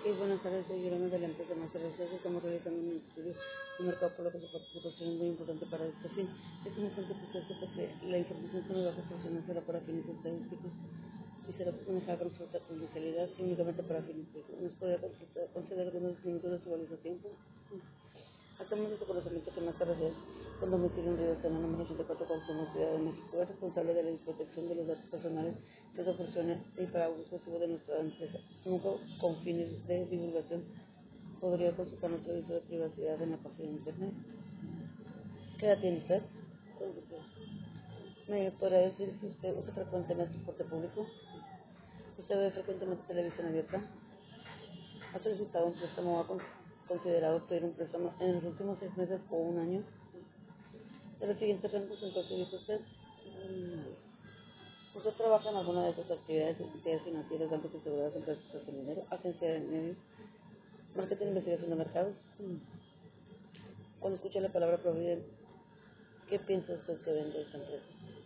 Buenas tardes, soy Yolanda de la empresa Master Research. Estamos realizando un estudio de mercado por lo que su participación es muy importante para este fin. Es importante que usted sepa que la información que nos va a proporcionar será para fines estadísticos y será manejada con absoluta confidencialidad y únicamente para fines técnicos. ¿Nos podría conceder algunos minutos de su valioso tiempo? Hacemos nuestro conocimiento que Master Research, con domicilio en Río Estana, número 84, Consumo, Ciudad de México, es responsable de la protección de los datos personales que se proporcionan y para uso exclusivo de nuestra empresa, nunca con fines de divulgación. Podría consultar nuestro aviso de privacidad en la página de internet. ¿Qué edad tiene usted? ¿Me podría decir si usted usa frecuentemente transporte público? ¿Usted ve frecuentemente televisión abierta? ¿Ha solicitado un préstamo o ha considerado pedir un préstamo en los últimos 6 meses o un año? De los siguientes rangos, entonces dice usted, ¿usted trabaja en alguna de estas actividades, entidades financieras, bancos y seguridad, empresas de dinero, agencia de medios, marketing, investigación de mercados? Cuando escucha la palabra Provident, ¿qué piensa usted que vende esta empresa?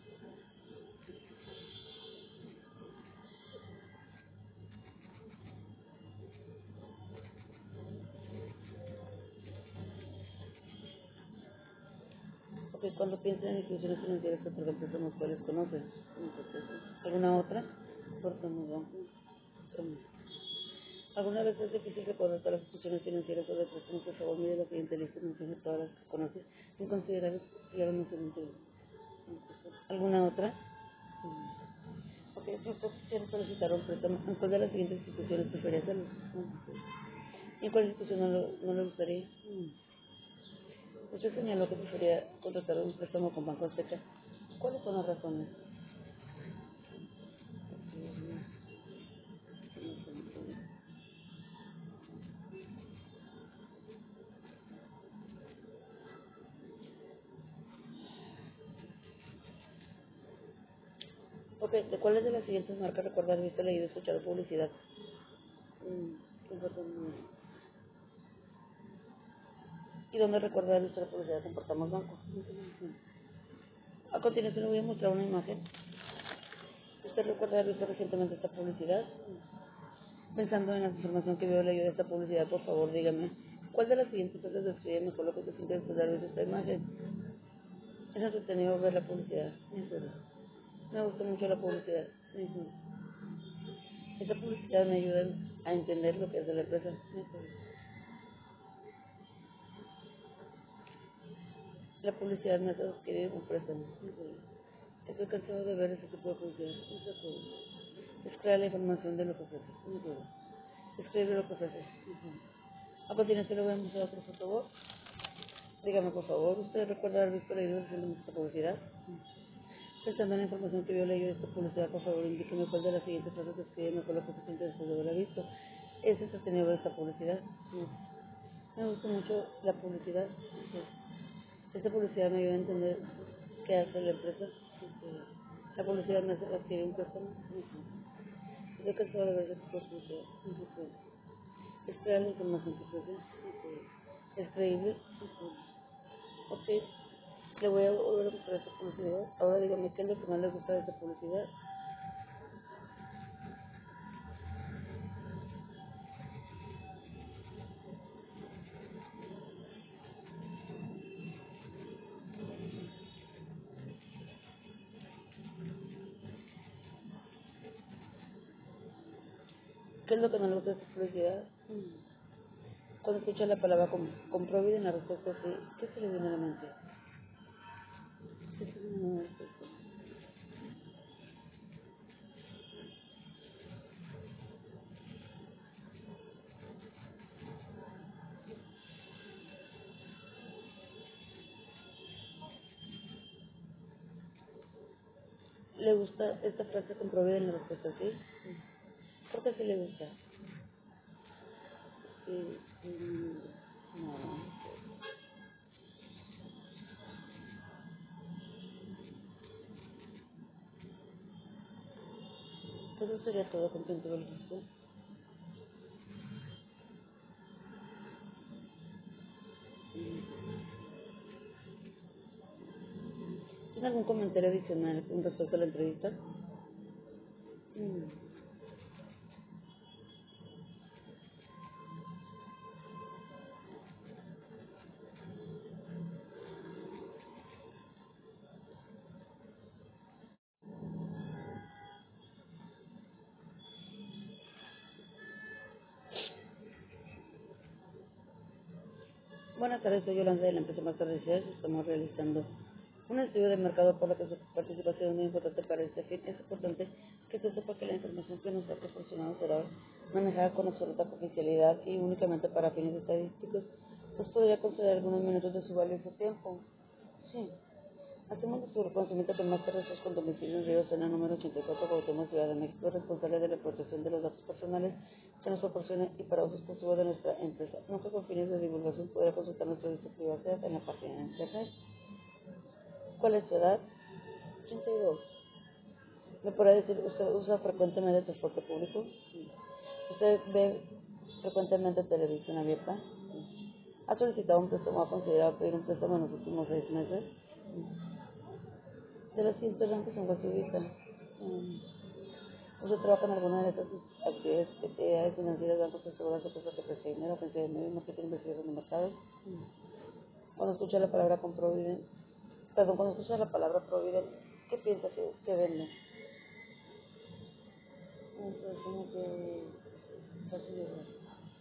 Ok, cuando piensa en instituciones financieras que otorgan préstamos, ¿cuáles conocen? ¿Alguna otra? Porque no banco. ¿Alguna vez es difícil recordar todas las instituciones financieras o de préstamos? Por favor, mire la siguiente lista, no tiene todas las que conoce, sin considerar claramente el interés. ¿Alguna otra? Ok, si usted quisiera solicitar un préstamo, ¿en cuál de las siguientes instituciones prefería hacerlo? ¿Y en cuál institución no le gustaría? Usted señaló que prefería contratar un préstamo con Banco Azteca. ¿Cuáles son las razones? Ok, ¿de cuáles de las siguientes marcas recuerda haber visto, leído, escuchado publicidad? ¿Y dónde recuerda haber visto la publicidad de Comportamos Banco? A continuación le voy a mostrar una imagen. ¿Usted recuerda haber visto recientemente esta publicidad? Pensando en la información que vio o leyó de esta publicidad, por favor dígame, ¿cuál de las siguientes frases describe mejor lo que se siente después de haber visto esta imagen? Es entretenido ver la publicidad. Me gusta mucho la publicidad. Esta publicidad me ayuda a entender lo que es de la empresa. La publicidad me hace adquirir un préstamo. Estoy cansado de ver ese tipo de publicidad. Es crear la información de lo que ofrece. Escribe lo que ofrece. A continuación le voy a mostrar otro fotoboard. Dígame, por favor, ¿usted recuerda haber visto leído de esta publicidad? Pensando en la información que vio leído de esta publicidad, por favor, indíqueme cuál de las siguientes frases describe mejor lo que se siente después de haberla visto. ¿Es entretenido ver esta publicidad? Me gusta mucho la publicidad. Esta publicidad me ayuda a entender qué hace la empresa. La publicidad me hace adquirir un préstamo. Estoy cansado de ver ese tipo de publicidad. Es crear la información que ofrece. Es creíble. Ok, le voy a volver a mostrar esta publicidad. Ahora dígame qué es lo que más le gusta de esta publicidad. ¿Qué es lo que no le gusta de esta publicidad? Cuando escucha la palabra compruebe en la respuesta sí, ¿qué se le viene a la mente? ¿Qué se le viene a la mente? ¿Le gusta esta frase compruebe en la respuesta sí? ¿Por qué sí le gusta? Sí, no. Pues eso sería todo, contento del gusto. ¿Tiene algún comentario adicional con respecto a la entrevista? Mm. Buenas tardes, soy Yolanda de la empresa Master Research. Estamos realizando un estudio de mercado por lo que su participación es muy importante para este fin. Es importante que se sepa que la información que nos ha proporcionado será manejada con absoluta confidencialidad y únicamente para fines estadísticos. ¿Nos podría conceder algunos minutos de su valioso tiempo? Sí. Hacemos nuestro reconocimiento con Master Research con domicilio en Río Sena número 84, Cuauhtémoc, Ciudad de México, responsable de la protección de los datos personales que nos proporciona y para uso exclusivo de nuestra empresa. Nunca con fines de divulgación podrá consultar nuestro servicio de privacidad en la página de internet. ¿Cuál es su edad? 32. ¿Me podrá decir, usted usa frecuentemente el transporte público? Sí. ¿Usted ve frecuentemente televisión abierta? Sí. ¿Ha solicitado un préstamo o ha considerado pedir un préstamo en los últimos 6 meses? Sí. De los siguientes bancos en cuál se ubica. ¿Usted trabaja en alguna de estas actividades financieras, bancos, aseguradoras, empresas que presta dinero, agencia de medios, marketing, investigación de mercados? Cuando escucha la palabra cuando escucha la palabra Provident, ¿qué piensa que vende? Pues como que casi de verdad.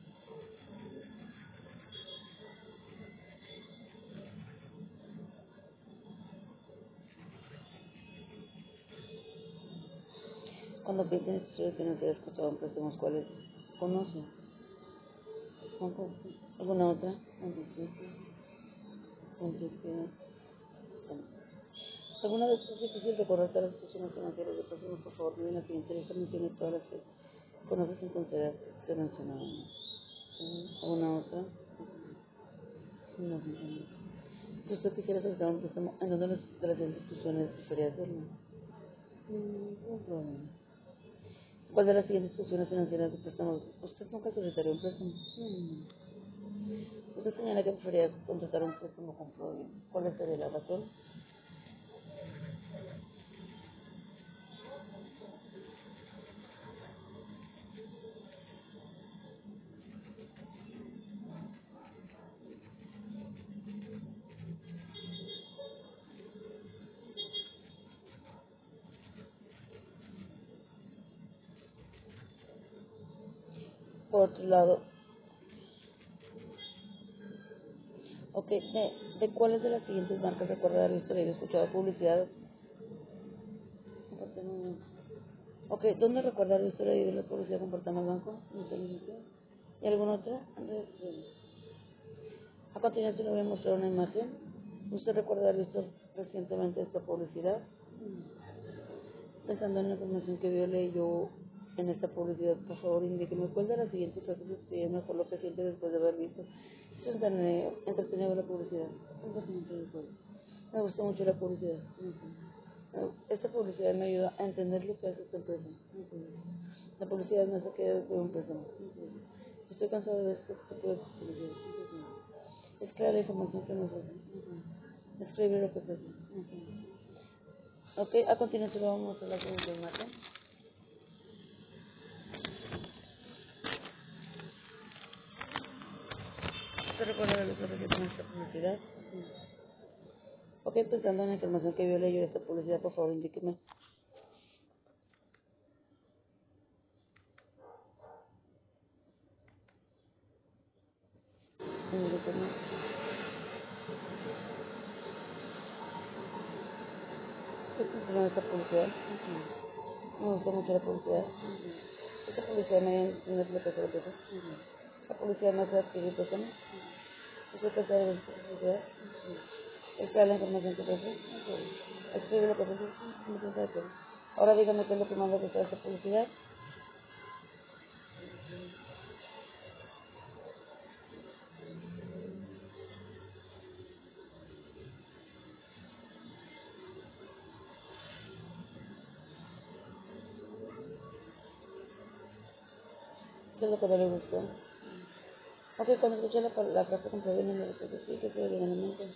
Cuando piensa en instituciones financieras que estaban préstamos, ¿cuáles conoce? ¿Alguna otra? ¿Alguna vez es difícil recordar todas las instituciones financieras de préstamos? Por favor, dime la siguiente lista, mencione todas las que conoces sin considerar que mencionaba. ¿Alguna otra? No, si usted quisiera solicitar un préstamo, ¿en dónde de las instituciones quisiera hacerlo? No problema. ¿Cuál de las siguientes instituciones financieras de préstamos? ¿Usted nunca solicitaría un préstamo? Usted señala que prefería contratar un préstamo con Provident. ¿Cuál sería la razón? Por otro lado, ok, ¿de cuáles de las siguientes marcas recuerda haber visto leído escuchado publicidad? Ok, ¿dónde recuerda haber visto leído la publicidad comportando el banco? ¿En televisión? ¿Y alguna otra? A continuación le voy a mostrar una imagen. ¿Usted recuerda haber visto recientemente esta publicidad? Pensando en la información que vio, leyó en esta publicidad, por favor indíqueme cuál de las siguientes frases describe mejor lo que siente después de haber visto. Es entretenido la publicidad. Completamente de acuerdo. Me gustó mucho la publicidad. Esta publicidad me ayuda a entender lo que hace esta empresa. La publicidad me hace que de un préstamo. Estoy cansado de ver este tipo de publicidad. Es clara la información que me ofrece. Escribe lo que ofrece. Ok, a continuación vamos a mostrar la siguiente imagen. ¿Se recuerda de lo que ofrece con esta publicidad? Ok, pensando en la información que vio leyó de esta publicidad, por favor indíqueme. Indíqueme. ¿Qué piensa de esta publicidad? Me gustó mucho la publicidad. Esta publicidad me dio lo que hacer el precio. La publicidad me hace adquirir préstamo. ¿Usted piensa de esta publicidad? Es clara la información que ofrece. Escribe lo que ofrece. Me siento de acuerdo. Ahora dígame qué es lo que más le gusta de esta publicidad. ¿Qué es lo que no le gustó? Ok, cuando escuché la frase compré bien me dice que sí, que se viene en la mente.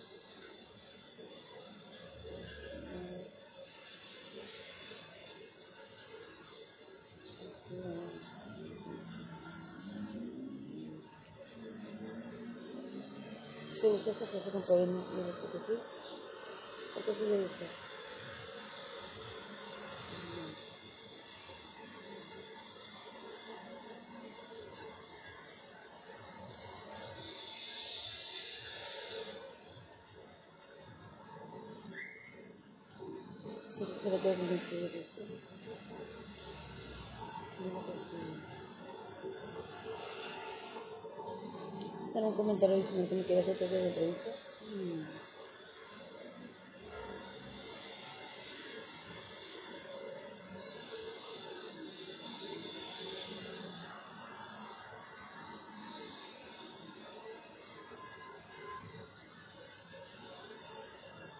¿Te gusta esta frase compré bien me dice que sí? ¿Por qué sí le gusta? Pero puedes sentir esto. Dar un comentario adicional que me quieras hacer de la entrevista.